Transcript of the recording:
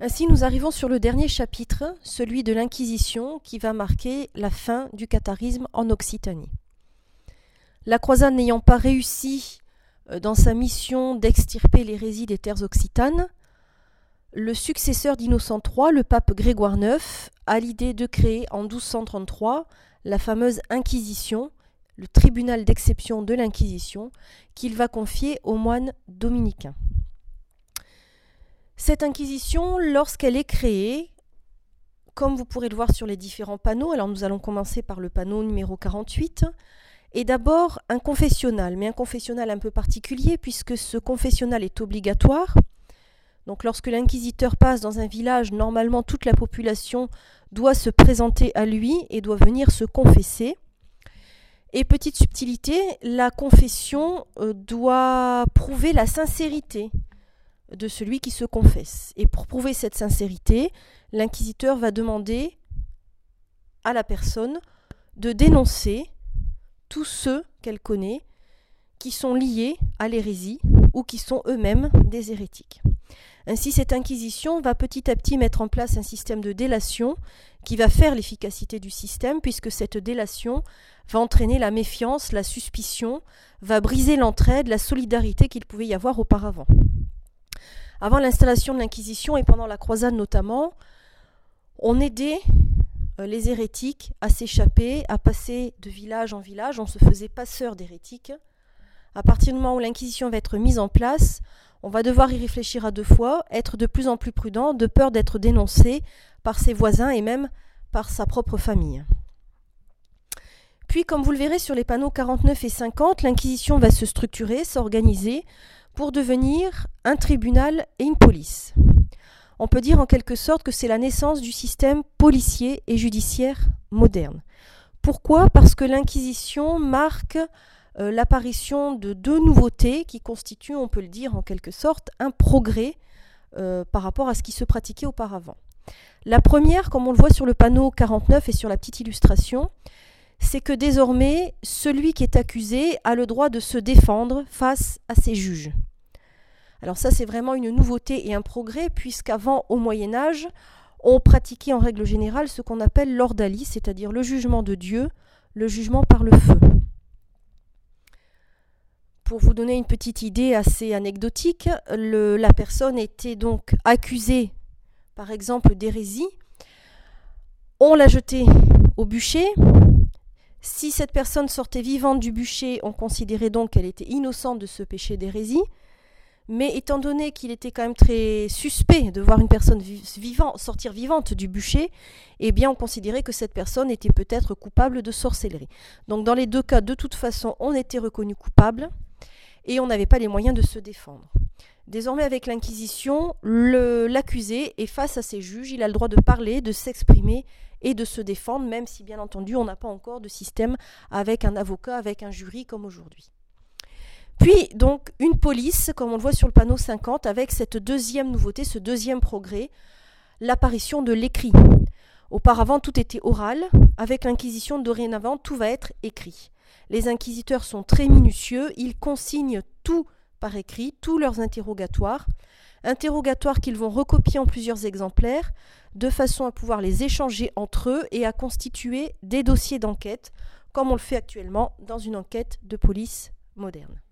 Ainsi, nous arrivons sur le dernier chapitre, celui de l'Inquisition, qui va marquer la fin du catharisme en Occitanie. La croisade n'ayant pas réussi dans sa mission d'extirper l'hérésie des terres occitanes, le successeur d'Innocent III, le pape Grégoire IX, a l'idée de créer en 1233 la fameuse Inquisition, le tribunal d'exception de l'Inquisition, qu'il va confier aux moines dominicains. Cette Inquisition, lorsqu'elle est créée, comme vous pourrez le voir sur les différents panneaux, alors nous allons commencer par le panneau numéro 48, est d'abord un confessionnal, mais un confessionnal un peu particulier puisque ce confessionnal est obligatoire. Donc lorsque l'inquisiteur passe dans un village, normalement toute la population doit se présenter à lui et doit venir se confesser. Et petite subtilité, la confession doit prouver la sincérité de celui qui se confesse. Et pour prouver cette sincérité, l'inquisiteur va demander à la personne de dénoncer tous ceux qu'elle connaît qui sont liés à l'hérésie ou qui sont eux-mêmes des hérétiques. Ainsi, cette inquisition va petit à petit mettre en place un système de délation qui va faire l'efficacité du système, puisque cette délation va entraîner la méfiance, la suspicion, va briser l'entraide, la solidarité qu'il pouvait y avoir auparavant. Avant l'installation de l'Inquisition et pendant la croisade notamment, on aidait les hérétiques à s'échapper, à passer de village en village, on se faisait passeur d'hérétiques. À partir du moment où l'Inquisition va être mise en place, on va devoir y réfléchir à deux fois, être de plus en plus prudent, de peur d'être dénoncé par ses voisins et même par sa propre famille. Puis, comme vous le verrez sur les panneaux 49 et 50, l'Inquisition va se structurer, s'organiser pour devenir un tribunal et une police. On peut dire en quelque sorte que c'est la naissance du système policier et judiciaire moderne. Pourquoi ? Parce que l'Inquisition marque l'apparition de deux nouveautés qui constituent, on peut le dire en quelque sorte, un progrès par rapport à ce qui se pratiquait auparavant. La première, comme on le voit sur le panneau 49 et sur la petite illustration, c'est que désormais, celui qui est accusé a le droit de se défendre face à ses juges. Alors ça, c'est vraiment une nouveauté et un progrès, puisqu'avant, au Moyen-Âge, on pratiquait en règle générale ce qu'on appelle l'ordalie, c'est-à-dire le jugement de Dieu, le jugement par le feu. Pour vous donner une petite idée assez anecdotique, la personne était donc accusée, par exemple, d'hérésie. On l'a jetée au bûcher. Si cette personne sortait vivante du bûcher, on considérait donc qu'elle était innocente de ce péché d'hérésie. Mais étant donné qu'il était quand même très suspect de voir une personne sortir vivante du bûcher, eh bien on considérait que cette personne était peut-être coupable de sorcellerie. Donc dans les deux cas, de toute façon, on était reconnu coupable et on n'avait pas les moyens de se défendre. Désormais, avec l'Inquisition, l'accusé est face à ses juges, il a le droit de parler, de s'exprimer et de se défendre, même si bien entendu on n'a pas encore de système avec un avocat, avec un jury comme aujourd'hui. Puis donc une police, comme on le voit sur le panneau 50, avec cette deuxième nouveauté, ce deuxième progrès, l'apparition de l'écrit. Auparavant, tout était oral. Avec l'Inquisition, dorénavant, tout va être écrit. Les inquisiteurs sont très minutieux, ils consignent tout par écrit, tous leurs interrogatoires qu'ils vont recopier en plusieurs exemplaires, de façon à pouvoir les échanger entre eux et à constituer des dossiers d'enquête, comme on le fait actuellement dans une enquête de police moderne.